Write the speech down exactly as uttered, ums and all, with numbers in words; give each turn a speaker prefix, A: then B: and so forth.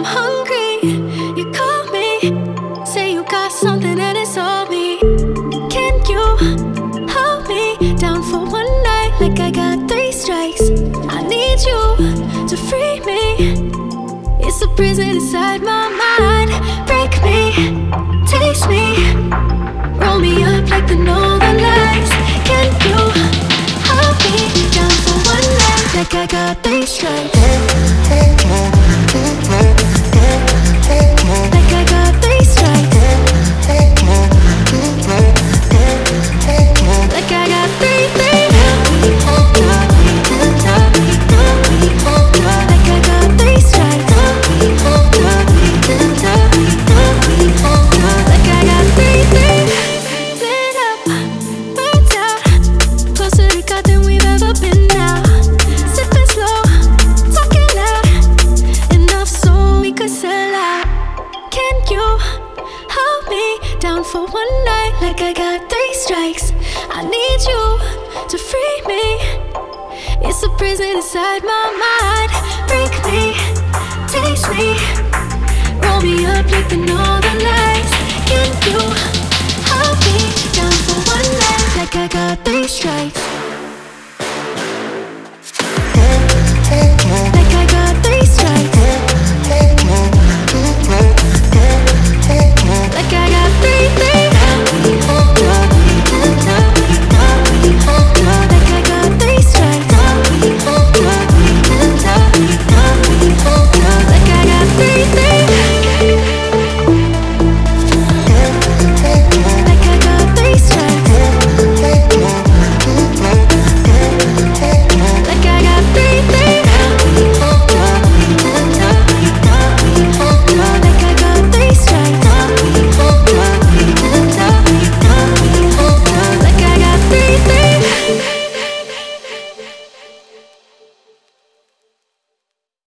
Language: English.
A: I'm hungry. You call me, say you got something and it's all me. Can you hold me down for one night like I got three strikes? I need you to free me. It's a prison inside my mind. Break me, taste me, roll me up like the Northern Lights. Can you hold me down for one night like I got three strikes? Like I got three strikes. Like I got three, three. Like I got three strikes. Like I got three, three. Lit up, burnt out, closer to God than we've ever been now. Sipping slow, talking loud, enough so we could sell out. Can you hold me down for one night like I got three strikes? I need you to free me. It's a prison inside my mind. Break me, taste me, roll me up like the Northern Lights. Can you hold me down for one night like I got three strikes?